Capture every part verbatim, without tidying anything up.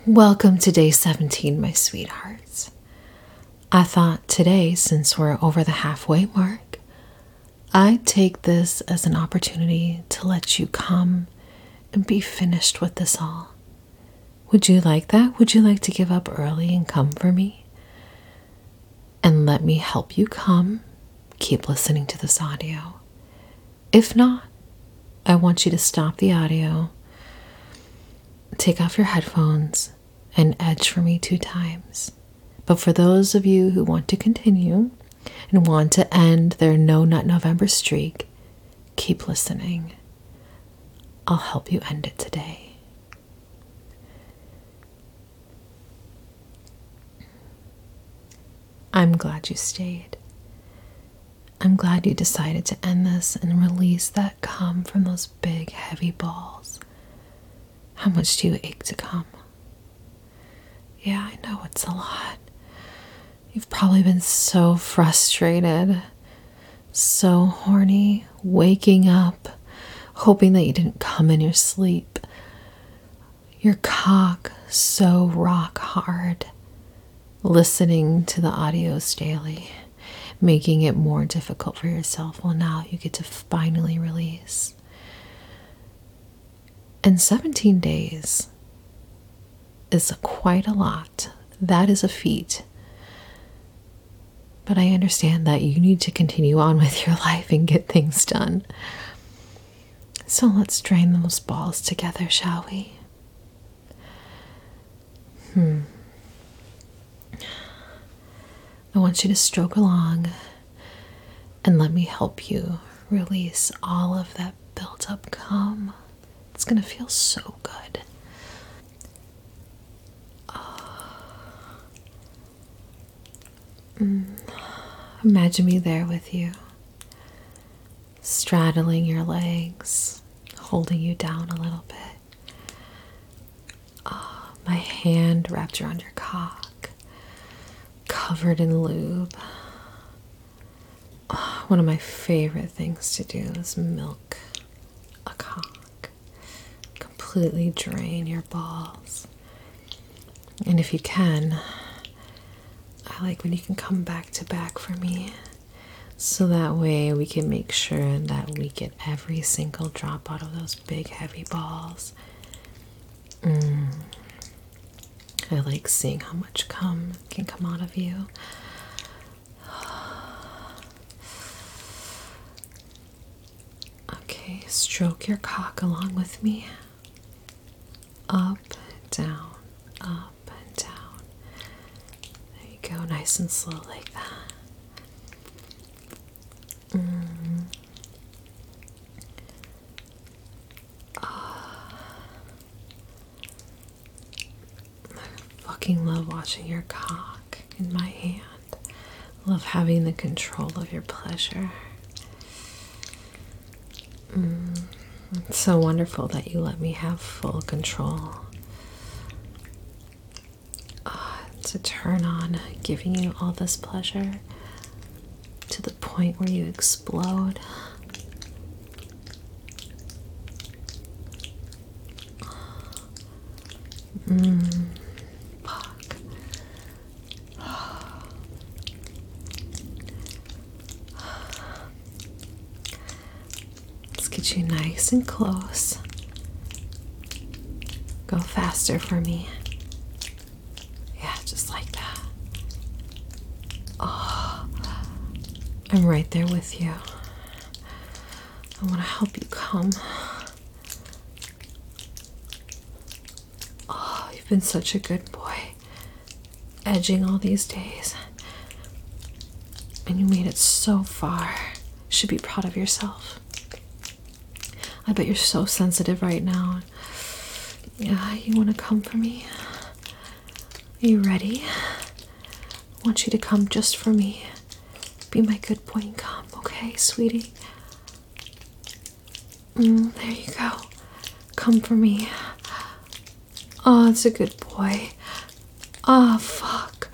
Welcome to day seventeen, my sweethearts. I thought today, since we're over the halfway mark, I'd take this as an opportunity to let you come and be finished with this all. Would you like that? Would you like to give up early and come for me? And let me help you come. Keep listening to this audio. If not, I want you to stop the audio, take off your headphones, and edge for me two times. But for those of you who want to continue and want to end their No Nut November streak, keep listening. I'll help you end it today. I'm glad you stayed. I'm glad you decided to end this and release that cum from those big, heavy balls. How much do you ache to come? Yeah, I know it's a lot. You've probably been so frustrated, so horny, waking up, hoping that you didn't come in your sleep. Your cock so rock hard, listening to the audios daily, making it more difficult for yourself. Well, now you get to finally release. And seventeen days is quite a lot. That is a feat. But I understand that you need to continue on with your life and get things done. So let's drain those balls together, shall we? Hmm. I want you to stroke along and let me help you release all of that built up cum. It's going to feel so good. Mm. Imagine me there with you, straddling your legs, holding you down a little bit. Oh, my hand wrapped around your cock, covered in lube. Oh, one of my favorite things to do is milk a cock. Completely drain your balls. And if you can, I like when you can come back to back for me. So that way we can make sure that we get every single drop out of those big heavy balls. Mm. I like seeing how much cum can come out of you. Okay, stroke your cock along with me. Up, down, up and down. There you go, nice and slow like that. Mm. Oh. I fucking love watching your cock in my hand. Love having the control of your pleasure. Mm. It's so wonderful that you let me have full control. Oh, to turn on, giving you all this pleasure to the point where you explode. Mmm. Fuck. Let's get you nice and close. Go faster for me. Yeah, just like that. Oh, I'm right there with you. I want to help you come. Oh, you've been such a good boy. Edging all these days. And you made it so far. You should be proud of yourself. I bet you're so sensitive right now. Yeah, you want to come for me? Are you ready? I want you to come just for me. Be my good boy and come, okay, sweetie? Mm, there you go. Come for me. Oh, it's a good boy. Oh, fuck.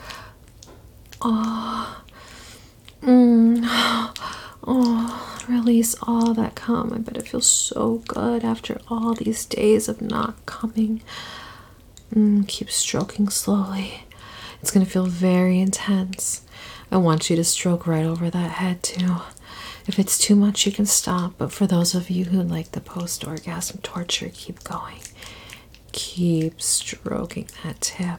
Oh. Mm. Oh, release all that cum. I bet it feels so good after all these days of not coming. Mm, keep stroking slowly. It's going to feel very intense. I want you to stroke right over that head too. If it's too much, you can stop. But for those of you who like the post-orgasm torture, keep going. Keep stroking that tip.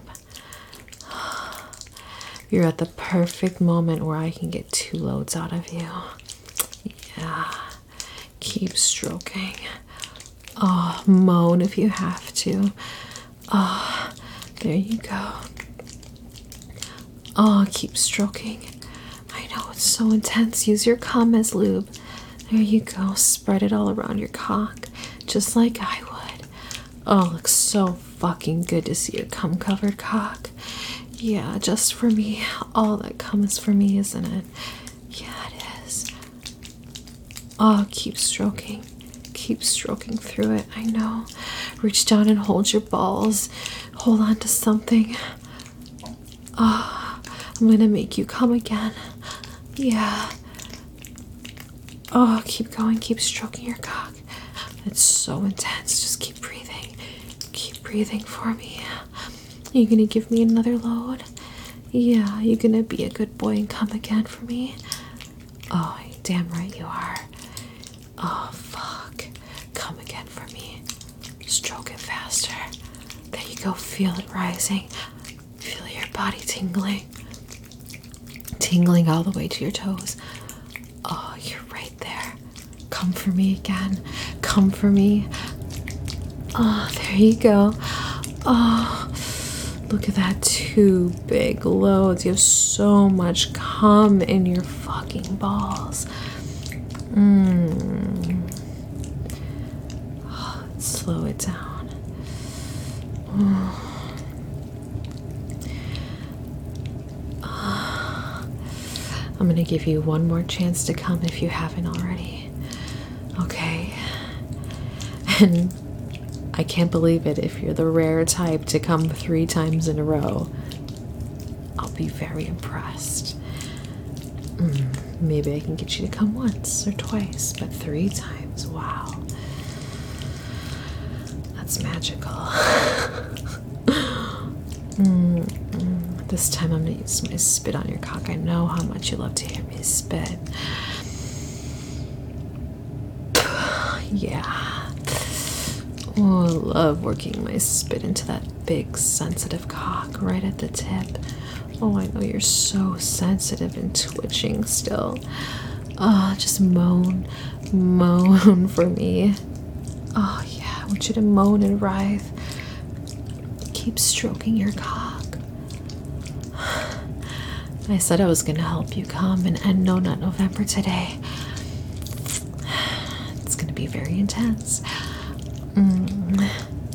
You're at the perfect moment where I can get two loads out of you. Yeah. Keep stroking. Oh, moan if you have to. Oh, there you go. Oh, keep stroking. I know, it's so intense. Use your cum as lube. There you go. Spread it all around your cock, just like I would. Oh, looks so fucking good to see your cum-covered cock. Yeah, just for me. All that cum is for me, isn't it? Yeah, it is. Oh, keep stroking. Keep stroking through it. I know. Reach down and hold your balls. Hold on to something. Oh, I'm gonna make you come again. Yeah. Oh, keep going. Keep stroking your cock. It's so intense. Just keep breathing. Keep breathing for me. You gonna give me another load? Yeah, you gonna be a good boy and come again for me? Oh, damn right you are. Oh, fuck. Come again for me. Stroke it faster. There you go. Feel it rising. Feel your body tingling. Tingling all the way to your toes. Oh, you're right there. Come for me again. Come for me. Oh, there you go. Oh, look at that. Two big loads. You have so much cum in your fucking balls. Mmm. Oh, slow it down. Oh. I'm gonna give you one more chance to come if you haven't already. Okay. And I can't believe it if you're the rare type to come three times in a row. I'll be very impressed. Mm, maybe I can get you to come once or twice, but three times, wow. That's magical. mm, mm. This time I'm gonna use my spit on your cock. I know how much you love to hear me spit. Yeah. Oh, I love working my spit into that big sensitive cock right at the tip. Oh, I know you're so sensitive and twitching still. Oh, just moan, moan for me. Oh yeah, I want you to moan and writhe. Keep stroking your cock. I said I was gonna help you come and end No Nut November today. It's gonna be very intense. Mm.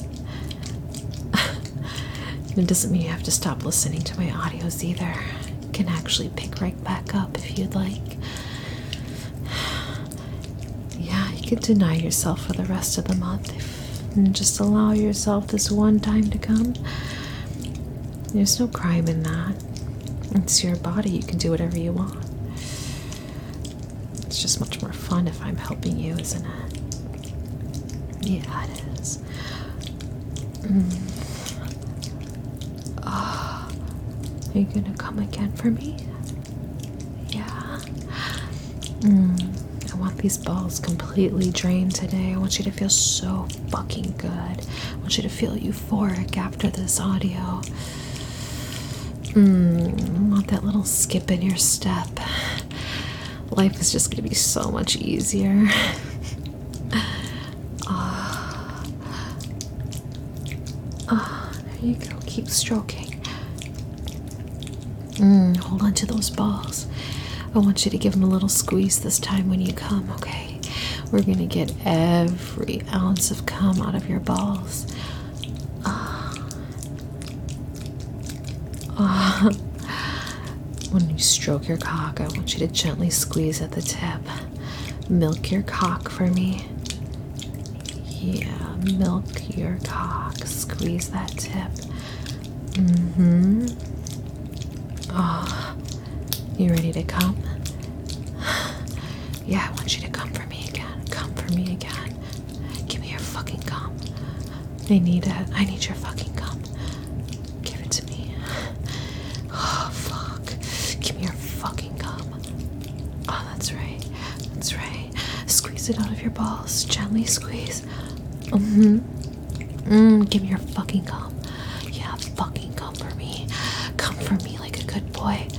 It doesn't mean you have to stop listening to my audios either. You can actually pick right back up if you'd like. Yeah, you could deny yourself for the rest of the month if, and just allow yourself this one time to come. There's no crime in that. It's your body. You can do whatever you want. It's just much more fun if I'm helping you, isn't it? Yeah, it is. Mm. Oh, are you gonna come again for me? Yeah. Mm. I want these balls completely drained today. I want you to feel so fucking good. I want you to feel euphoric after this audio. Mm, I want that little skip in your step. Life is just gonna be so much easier. Ah, oh. oh, there you go. Keep stroking. Mm, hold on to those balls. I want you to give them a little squeeze this time when you come, okay? We're gonna get every ounce of cum out of your balls. Ah. Oh. When you stroke your cock, I want you to gently squeeze at the tip. Milk your cock for me. Yeah, milk your cock. Squeeze that tip. Mm-hmm. Oh, you ready to come? Yeah, I want you to come for me again. Come for me again. Give me your fucking cum. I need it. I need your fucking cum. squeeze it out of your balls. Gently squeeze. Mm-hmm. Mm, give me your fucking cum. Yeah, fucking come for me. Come for me like a good boy.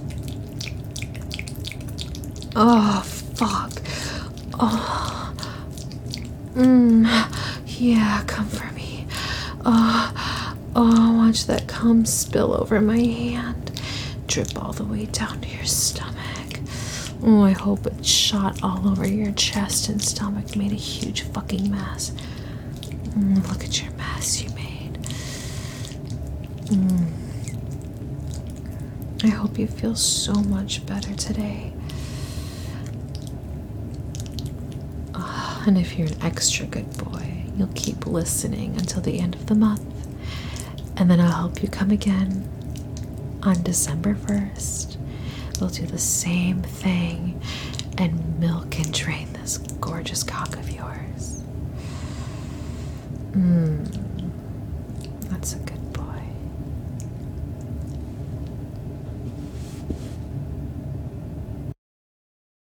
Oh, fuck. Oh. Mm. Yeah, come for me. Oh. Oh, watch that cum spill over my hand. Drip all the way down to your stomach. Oh, I hope it shot all over your chest and stomach, made a huge fucking mess. Mm, look at your mess you made. Mm. I hope you feel so much better today. Oh, and if you're an extra good boy, you'll keep listening until the end of the month. And then I'll help you come again on December first. We'll do the same thing and milk and drain this gorgeous cock of yours. Mmm, that's a good